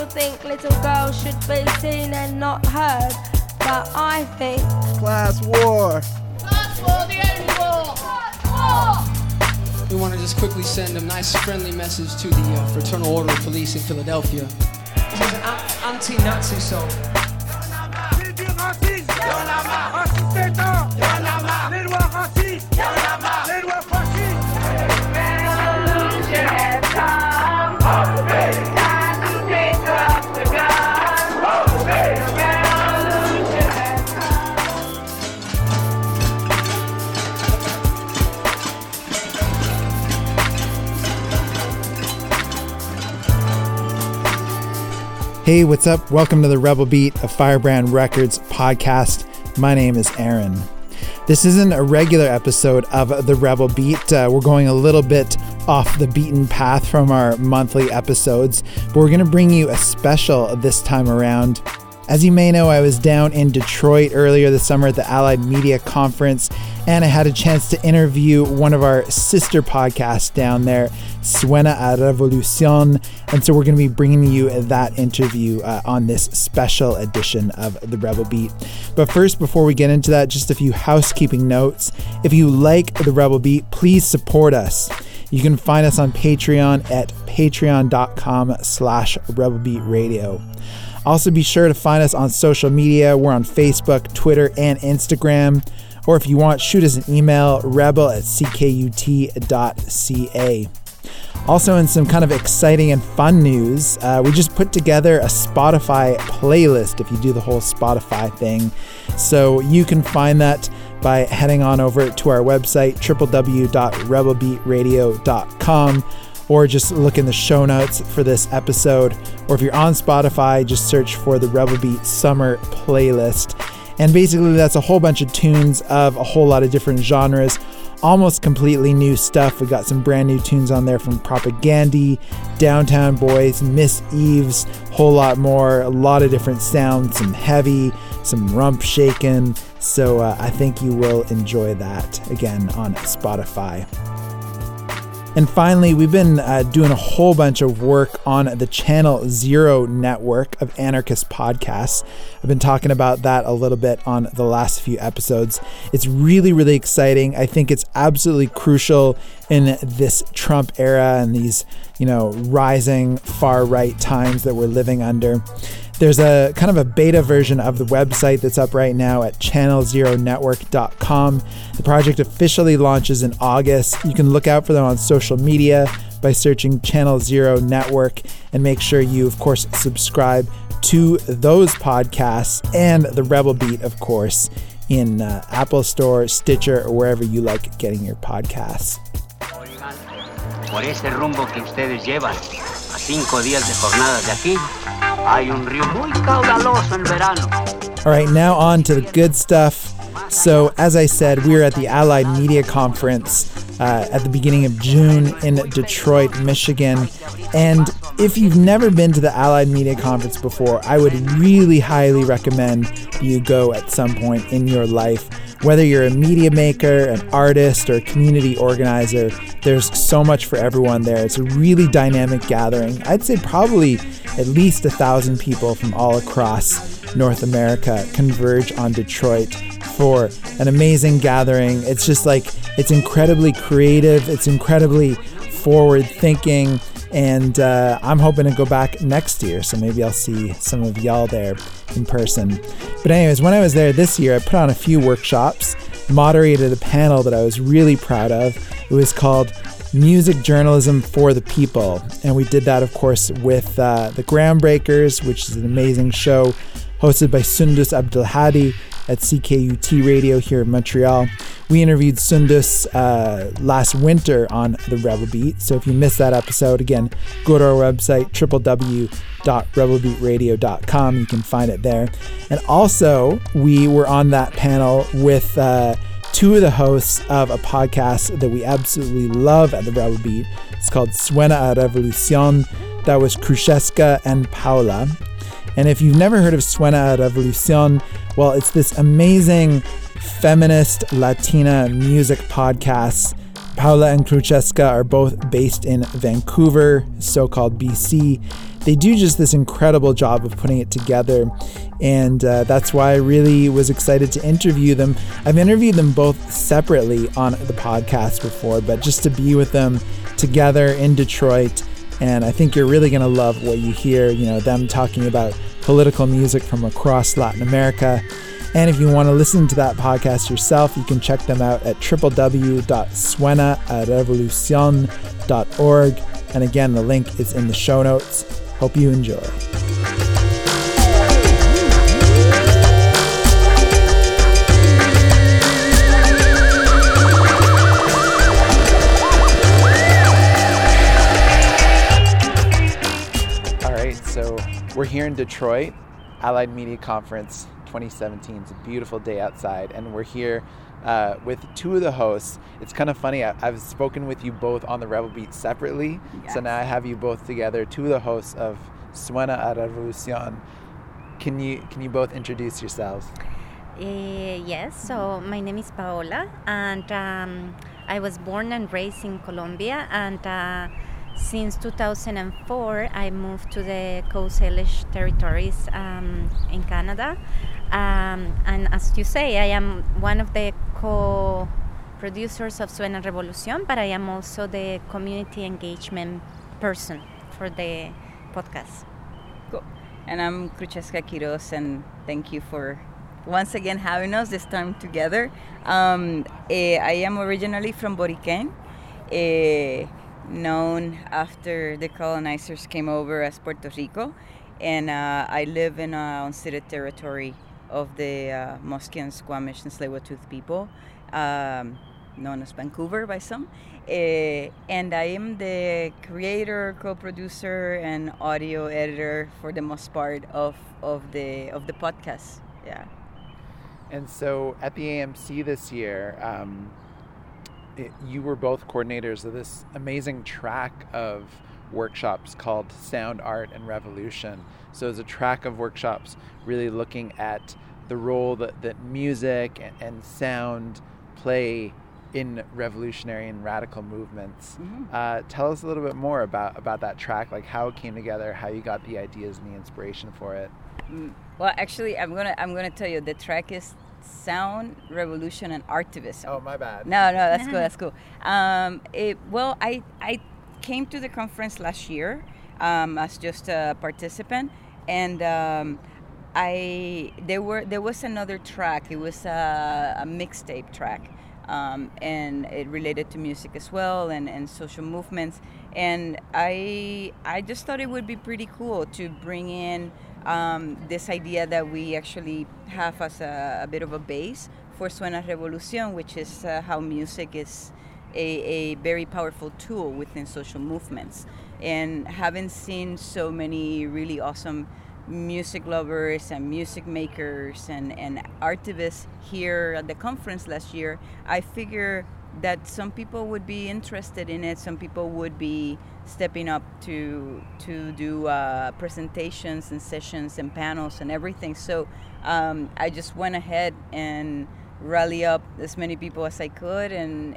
People think little girls should be seen and not heard, but I think class war. Class war, the only war. Class war. We want to just quickly send a nice friendly message to the Fraternal Order of Police in Philadelphia. This is an anti-Nazi song. Hey, what's up? Welcome to the Rebel Beat, a Firebrand Records podcast. My name is Aaron. This isn't a regular episode of the Rebel Beat. We're going a little bit off the beaten path from our monthly episodes, but we're going to bring you a special this time around. As you may know, I was down in Detroit earlier this summer at the Allied Media Conference, and I had a chance to interview one of our sister podcasts down there, Suena a Revolucion, and so we're going to be bringing you that interview on this special edition of the Rebel Beat. But first, before we get into that, just a few housekeeping notes. If you like the Rebel Beat, please support us. You can find us on Patreon at patreon.com/rebelbeatradio. Also, be sure to find us on social media. We're on Facebook, Twitter, and Instagram. Or if you want, shoot us an email, rebel@ckut.ca. Also, in some kind of exciting and fun news, we just put together a Spotify playlist if you do the whole Spotify thing. So you can find that by heading on over to our website, www.rebelbeatradio.com. or just look in the show notes for this episode. Or if you're on Spotify, just search for the Rebel Beat Summer Playlist. And basically that's a whole bunch of tunes of a whole lot of different genres, almost completely new stuff. We got some brand new tunes on there from Propagandhi, Downtown Boys, Miss Eves, whole lot more, a lot of different sounds, some heavy, some rump shaking. So I think you will enjoy that, again, on Spotify. And finally, we've been doing a whole bunch of work on the Channel Zero network of anarchist podcasts. I've been talking about that a little bit on the last few episodes. It's really, really exciting. I think it's absolutely crucial in this Trump era and these, rising far-right times that we're living under. There's a kind of a beta version of the website that's up right now at channelzeronetwork.com. The project officially launches in August. You can look out for them on social media by searching Channel Zero Network, and make sure you, of course, subscribe to those podcasts and the Rebel Beat, of course, in Apple Store, Stitcher, or wherever you like getting your podcasts. Por ese rumbo que ustedes llevan, a 5 días de jornada de aquí, hay un río muy caudaloso en verano. All right, now on to the good stuff. So, as I said, we were at the Allied Media Conference at the beginning of June in Detroit, Michigan. And if you've never been to the Allied Media Conference before, I would really highly recommend you go at some point in your life. Whether you're a media maker, an artist, or a community organizer, there's so much for everyone there. It's a really dynamic gathering. I'd say probably at least 1,000 people from all across North America converge on Detroit for an amazing gathering. It's just it's incredibly creative, it's incredibly forward thinking, and I'm hoping to go back next year, so maybe I'll see some of y'all there in person. But anyways, when I was there this year, I put on a few workshops, moderated a panel that I was really proud of. It was called Music Journalism for the People, and we did that, of course, with the Groundbreakers, which is an amazing show hosted by Sundus Abdelhadi at CKUT Radio here in Montreal. We interviewed Sundus last winter on the Rebel Beat, so if you missed that episode, again, go to our website, www.rebelbeatradio.com. You can find it there. And also, we were on that panel with two of the hosts of a podcast that we absolutely love at the Rebel Beat. It's called Suena a Revolucion. That was Kruszewska and Paula. And if you've never heard of Suena a Revolucion, well, it's this amazing feminist Latina music podcast. Paula and Kruszewska are both based in Vancouver, so-called BC, they do just this incredible job of putting it together. And that's why I really was excited to interview them. I've interviewed them both separately on the podcast before, but just to be with them together in Detroit. And I think you're really going to love what you hear, them talking about political music from across Latin America. And if you want to listen to that podcast yourself, you can check them out at www.suenarevolucion.org. And again, the link is in the show notes. Hope you enjoy. All right, so we're here in Detroit, Allied Media Conference 2017. It's a beautiful day outside, and we're here with two of the hosts. It's kind of funny. I've spoken with you both on the Rebel Beat separately, yes. So now I have you both together. Two of the hosts of Suena a Revolucion. Can you both introduce yourselves? Yes. So my name is Paola, and I was born and raised in Colombia, and since 2004 I moved to the Coast Salish territories in Canada. And as you say, I am one of the co-producers of Suena Revolucion, but I am also the community engagement person for the podcast. Cool. And I'm Crucesca Quiroz, and thank you for once again having us this time together. I am originally from Boriquén, known after the colonizers came over as Puerto Rico, and I live in unceded territory of the Musqueam, Squamish, and Tsleil-Waututh people, known as Vancouver by some. And I am the creator, co-producer, and audio editor for the most part of the podcast. Yeah. And so at the AMC this year, you were both coordinators of this amazing track of workshops called Sound, Art, and Revolution. So it's a track of workshops really looking at the role that music and sound play in revolutionary and radical movements. Mm-hmm. Tell us a little bit more about that track, like how it came together, how you got the ideas and the inspiration for it. Well, actually, I'm gonna tell you, the track is Sound, Revolution, and Artivism. Oh, my bad. No, that's cool. That's cool. I came to the conference last year as just a participant, and there was another track. It was a mixtape track, and it related to music as well and social movements. And I just thought it would be pretty cool to bring in this idea that we actually have as a bit of a base for Suena Revolucion, which is how music is a very powerful tool within social movements. And having seen so many really awesome music lovers and music makers and artivists here at the conference last year, I figure that some people would be interested in it. Some people would be stepping up to do presentations and sessions and panels and everything. So I just went ahead and rally up as many people as I could, and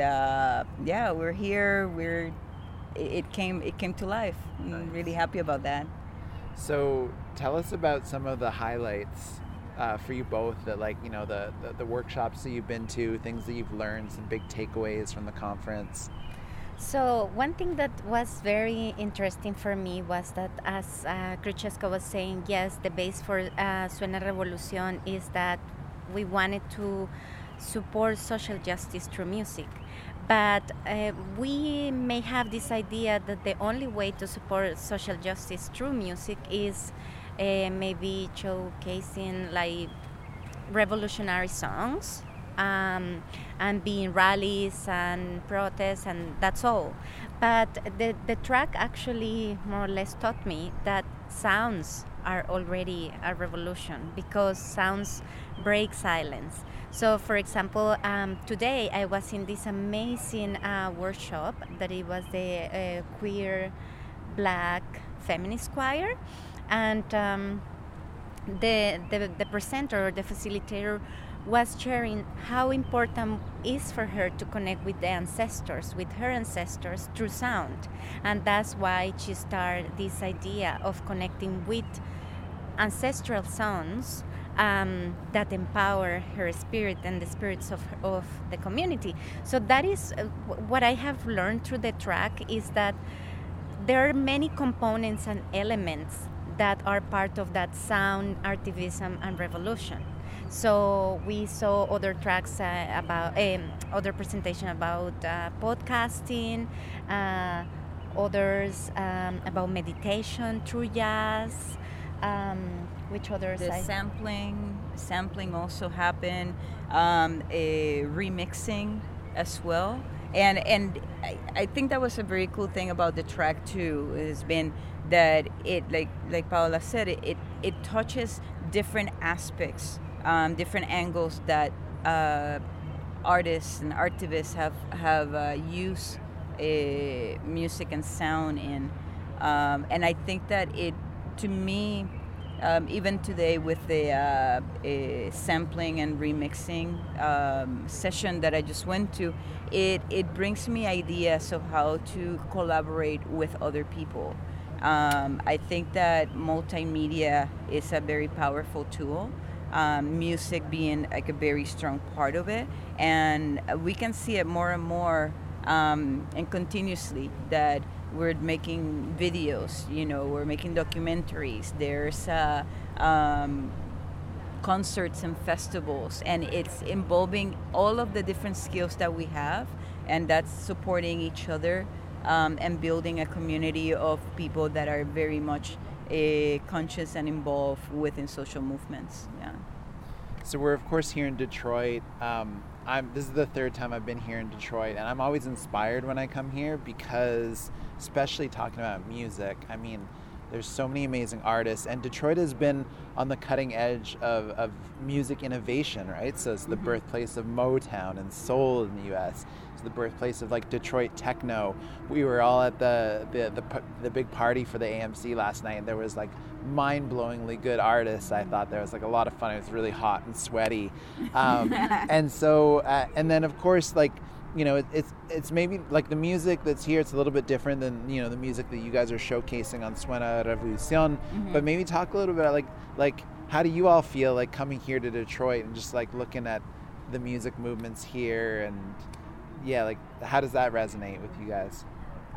yeah, we're here. It came to life. I'm really happy about that. So tell us about some of the highlights for you both, that the workshops that you've been to, things that you've learned, some big takeaways from the conference. So one thing that was very interesting for me was that, as Crucesca was saying, yes, the base for Suena Revolucion is that we wanted to support social justice through music. But we may have this idea that the only way to support social justice through music is maybe showcasing like revolutionary songs and being rallies and protests, and that's all. But the track actually more or less taught me that sounds are already a revolution, because sounds break silence. So, for example, today I was in this amazing workshop that it was the queer black feminist choir, and the presenter or the facilitator was sharing how important is for her to connect with the ancestors, with her ancestors through sound. And that's why she started this idea of connecting with ancestral sounds that empower her spirit and the spirits of the community. So that is what I have learned through the track, is that there are many components and elements that are part of that sound, activism, and revolution. So we saw other tracks about other presentation about podcasting, others about meditation through jazz. Which others? The sampling also happened, a remixing as well. And I think that was a very cool thing about the track too, has been that it, like Paola said, it touches different aspects, different angles that artists and activists have used music and sound in, and I think that it, to me, even today with the sampling and remixing session that I just went to, it brings me ideas of how to collaborate with other people. I think that multimedia is a very powerful tool, music being like a very strong part of it, and we can see it more and more and continuously, that we're making videos, we're making documentaries, there's concerts and festivals, and it's involving all of the different skills that we have, and that's supporting each other and building a community of people that are very much conscious and involved within social movements. Yeah. So we're of course here in Detroit. This is the third time I've been here in Detroit, and I'm always inspired when I come here because, especially talking about music, I mean, there's so many amazing artists, and Detroit has been on the cutting edge of music innovation, right? So it's the birthplace of Motown and soul in the U.S. It's the birthplace of like Detroit techno. We were all at the big party for the AMC last night, and there was like mind-blowingly good artists. I thought there was like a lot of fun. It was really hot and sweaty, and so and then of course, like, it's maybe like the music that's here, it's a little bit different than the music that you guys are showcasing on Suena Revolucion. But maybe talk a little bit about like how do you all feel like coming here to Detroit and just like looking at the music movements here, and like how does that resonate with you guys?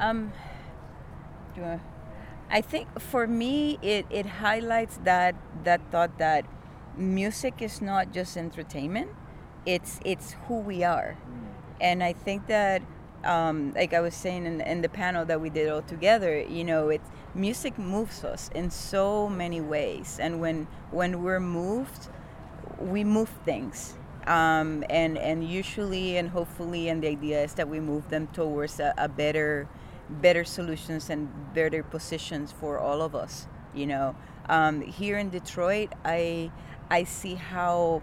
I think for me it highlights that thought that music is not just entertainment, it's who we are. And I think that, like I was saying in the panel that we did all together, music moves us in so many ways. And when we're moved, we move things. And usually and hopefully, and the idea is that we move them towards a better solutions and better positions for all of us. Here in Detroit, I see how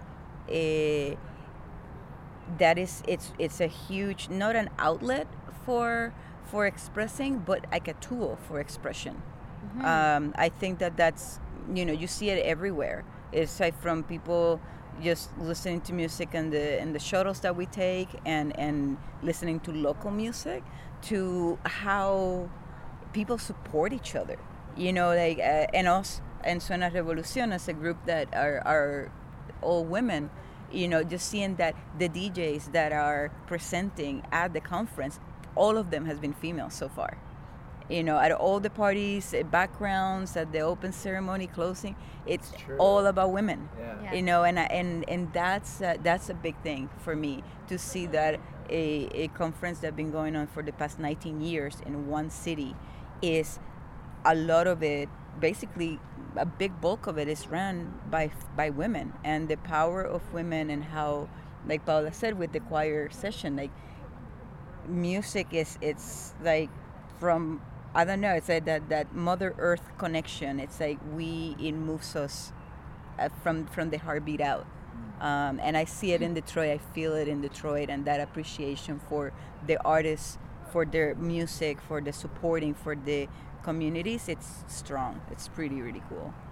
that is, it's a huge, not an outlet for expressing, but like a tool for expression. I think that's you see it everywhere. It's like from people just listening to music in the shuttles that we take, and listening to local music, to how people support each other. And us and Suena Revolucion as a group that are all women. Just seeing that the DJs that are presenting at the conference, all of them has been female so far. At all the parties, backgrounds, at the open ceremony, closing, it's all about women. Yeah. And that's a big thing for me, to see that a conference that's been going on for the past 19 years in one city, is a lot of it, basically a big bulk of it, is run by women, and the power of women, and how, like Paola said with the choir session, like music it's like from, I don't know, it's like that Mother Earth connection. It's like it moves us from the heartbeat out. And I see it in Detroit, I feel it in Detroit, and that appreciation for the artists, for their music, for the supporting, for the communities, it's strong. It's really, really cool.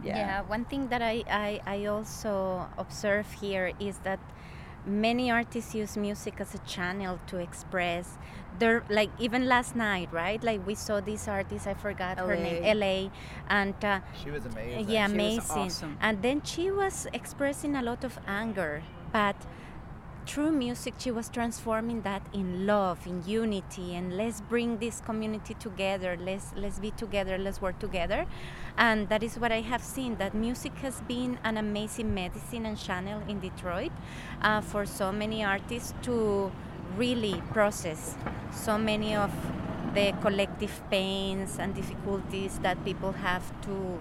Yeah. One thing that I also observe here is that many artists use music as a channel to express their, like even last night, right? Like we saw this artist, I forgot her name, LA, and She was amazing. yeah, She was amazing. awesome. And then she was expressing a lot of anger, but through music she was transforming that in love, in unity, and let's bring this community together, let's be together, let's work together. And that is what I have seen, that music has been an amazing medicine and channel in Detroit for so many artists to really process so many of the collective pains and difficulties that people have to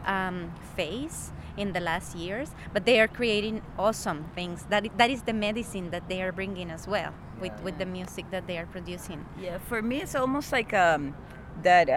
face in the last years, but they are creating awesome things. That is the medicine that they are bringing as well with the music that they are producing. Yeah, for me, it's almost like that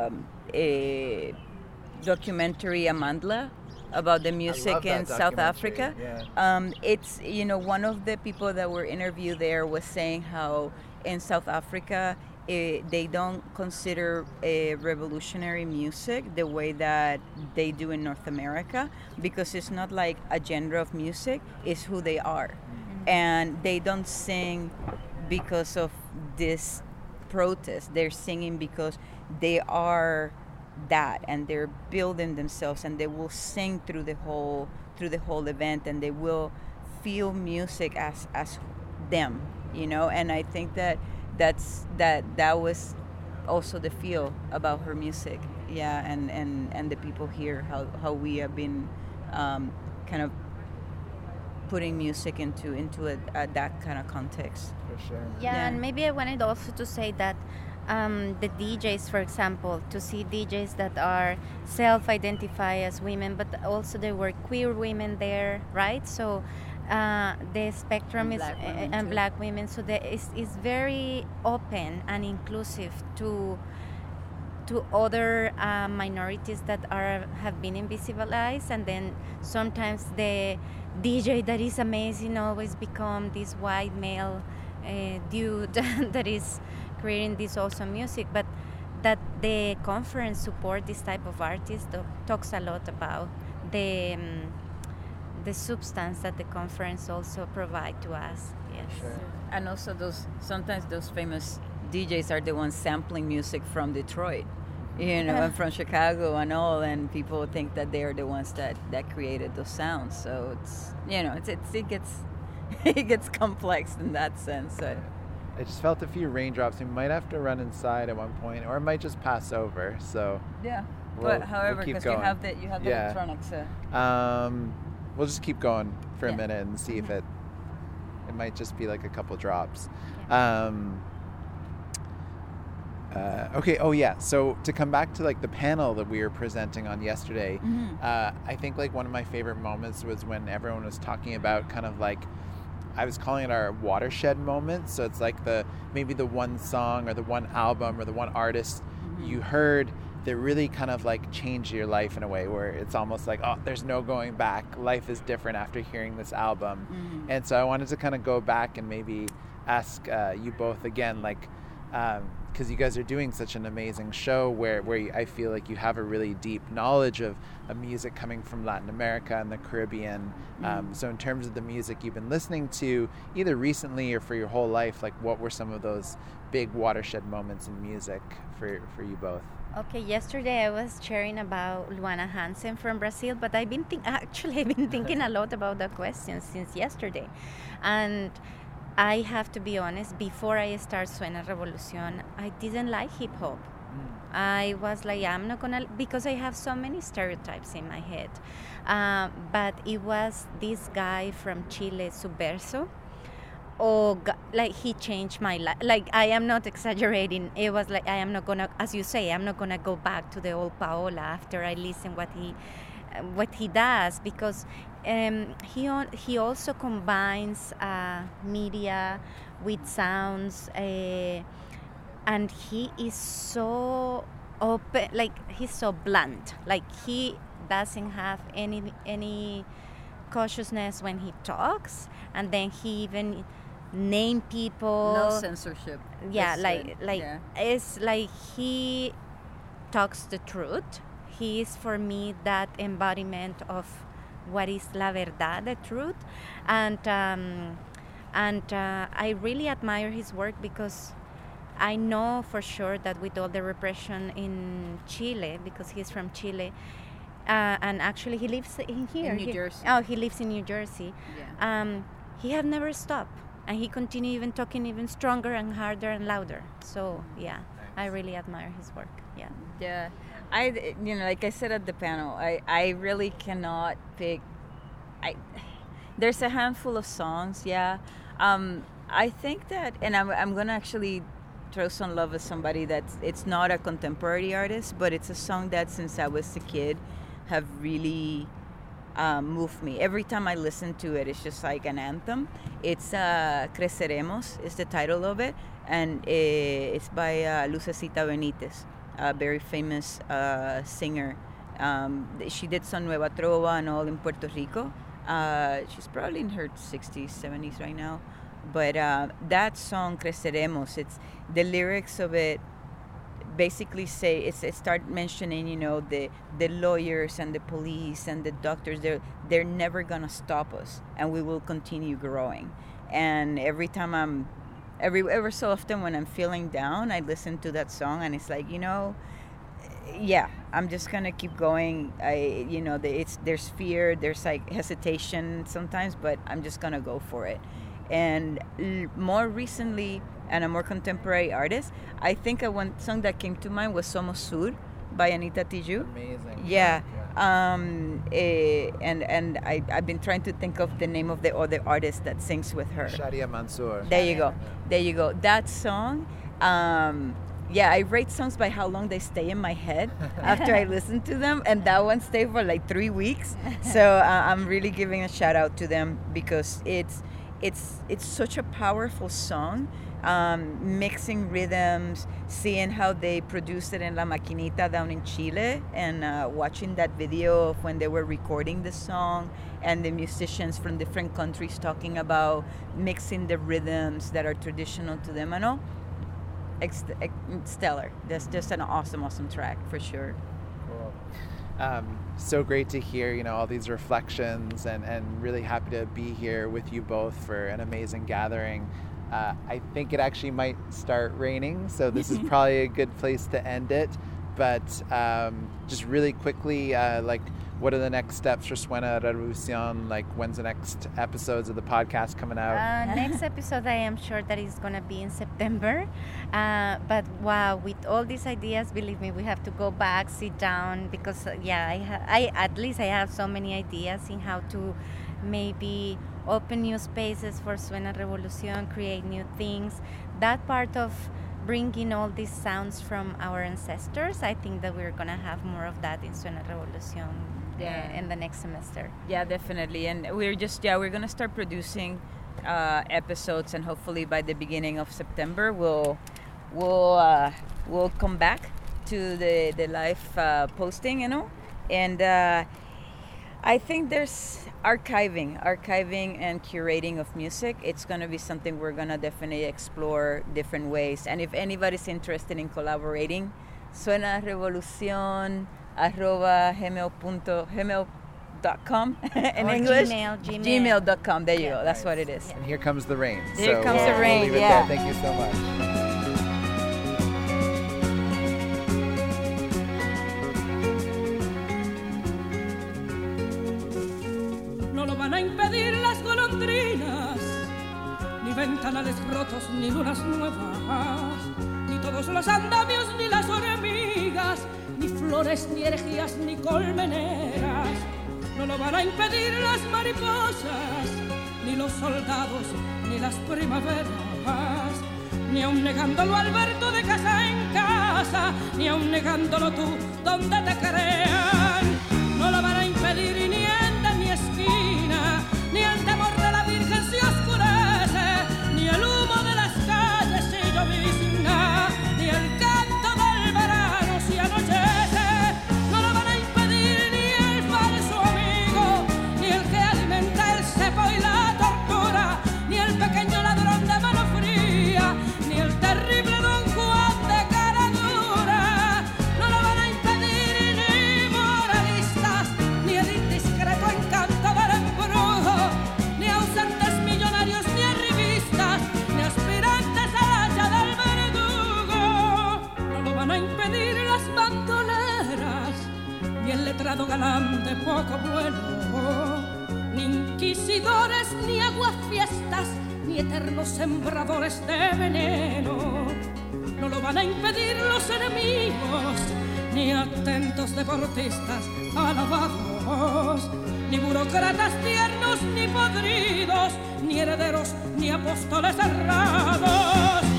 a documentary Amandla about the music in that South documentary, Africa. yeah. It's, one of the people that were interviewed there was saying how in South Africa they don't consider revolutionary music the way that they do in North America, because it's not like a genre of music, it's who they are. And they don't sing because of this protest, they're singing because they are that, and they're building themselves, and they will sing through the whole event, and they will feel music as them, and I think that was also the feel about her music, and the people here, how we have been kind of putting music into that kind of context. For sure. Yeah, and maybe I wanted also to say that the DJs, for example, to see DJs that are self-identify as women, but also there were queer women there, right? So the spectrum And is black women and too. black women. So there is very open and inclusive to other minorities that have been invisibilized, and then sometimes the DJ that is amazing always become this white male dude that is creating this awesome music. But that the conference support this type of artists talks a lot about the substance that the conference also provide to us. Yes. And also sometimes those famous DJs are the ones sampling music from Detroit, and from Chicago and all, and people think that they are the ones that created those sounds. So it's it gets it gets complex in that sense. So. I just felt a few raindrops. We might have to run inside at one point, or it might just pass over. So Yeah, we'll however, keep because you going. have the Yeah. electronics. We'll just keep going for a Yeah. minute and see if it might just be like a couple drops. Okay. Oh yeah. So to come back to like the panel that we were presenting on yesterday, I think like one of my favorite moments was when everyone was talking about kind of like, I was calling it our watershed moment. So it's like maybe the one song or the one album or the one artist you heard that really kind of like changed your life in a way where it's almost like, oh, there's no going back. Life is different after hearing this album. And so I wanted to kind of go back and maybe ask you both again, like, because you guys are doing such an amazing show where I feel like you have a really deep knowledge of music coming from Latin America and the Caribbean. So in terms of the music you've been listening to, either recently or for your whole life, like what were some of those big watershed moments in music for you both? Okay, yesterday I was sharing about Luana Hansen from Brazil, but I've been thinking a lot about that question since yesterday. And I have to be honest, before I start Suena Revolución, I didn't like hip hop. I was like, I'm not gonna, because I have so many stereotypes in my head. But it was this guy from Chile, Subverso. Like he changed my life. Like, I am not exaggerating. It was like, I am not gonna, as you say, I'm not gonna go back to the old Paola after I listen what he does, because he also combines media with sounds, and he is so open, like he's so blunt, like he doesn't have any cautiousness when he talks, and then he even name people. No censorship. Yeah, It's, like yeah. it's like he talks the truth. he is for me that embodiment of what is la verdad, the truth, and I really admire his work because I know for sure that with all the repression in Chile, because he's from Chile, and actually he lives in here. In New Jersey. Oh, he lives in New Jersey. Yeah. He have never stopped, and he continue even talking even stronger and harder and louder. So yeah, I really admire his work. Yeah. Yeah, like I said at the panel, I really cannot pick. There's a handful of songs. Yeah, I think that, and I'm gonna actually throw some love at somebody it's not a contemporary artist, but it's a song that since I was a kid have really moved me. Every time I listen to it, it's just like an anthem. It's Creceremos is the title of it, and it's by Lucecita Benitez, a very famous singer. She did some Nueva Trova and all in Puerto Rico. She's probably in her 60s, 70s right now. But that song, Creceremos, the lyrics of it basically say, it start mentioning, the lawyers and the police and the doctors, they're never going to stop us, and we will continue growing. And every time ever so often when I'm feeling down, I listen to that song, and it's like, yeah, I'm just gonna keep going. There's fear, there's like hesitation sometimes, but I'm just gonna go for it. And more recently, and a more contemporary artist, I think one song that came to mind was Somos Sur by Anita Tijoux. Amazing. Yeah. And I've been trying to think of the name of the other artist that sings with her. Shadia Mansour. There you go. That song, I rate songs by how long they stay in my head after I listen to them, and that one stayed for like 3 weeks. So I'm really giving a shout out to them because it's such a powerful song. Mixing rhythms, seeing how they produced it in La Maquinita down in Chile, and watching that video of when they were recording the song, and the musicians from different countries talking about mixing the rhythms that are traditional to them and all. Stellar. That's just an awesome track for sure. Cool. So great to hear, all these reflections, and really happy to be here with you both for an amazing gathering. I think it actually might start raining, so this is probably a good place to end it. But just really quickly, what are the next steps for Suena Revolucion? Like, when's the next episodes of the podcast coming out? Next episode, I am sure that is going to be in September. But wow, with all these ideas, believe me, we have to go back, sit down, because I at least I have so many ideas in how to maybe open new spaces for Suena Revolucion, create new things. That part of bringing all these sounds from our ancestors, I think that we're going to have more of that in Suena Revolucion in the next semester. Yeah, definitely. And we're going to start producing episodes, and hopefully by the beginning of September we'll come back to the live posting, and I think there's archiving and curating of music. It's going to be something we're going to definitely explore different ways. And if anybody's interested in collaborating, suenarevolucion @gmail.com in or English. Gmail. There you go. That's what it is. And here comes the rain. Here so comes the we'll rain, leave it yeah. there. Thank you so much. No lo van a impedir las golondrinas, ni ventanales rotos, ni lunas nuevas, ni todos los andamios, ni las hormigas, ni flores, ni herejías, ni colmeneras. No lo van a impedir las mariposas, ni los soldados, ni las primaveras, ni aun negándolo Alberto de casa en casa, ni aun negándolo tú donde te crean. No lo van a impedir ni enda ni esquina, ni el temor de la Virgen si oscurece, ni el humo de las calles si llovizna, ni el canto del verano si anochece. No lo van a impedir ni el falso amigo, ni el que alimenta el cepo y la tortura, ni el pequeño ladrón de mano fría, ni el terrible Don Juan de cara dura. No lo van a impedir ni nado galán de poco vuelo, ni inquisidores, ni aguafiestas, ni eternos sembradores de veneno. No lo van a impedir los enemigos, ni atentos deportistas alabados, ni burócratas tiernos ni podridos, ni herederos ni apóstoles errados.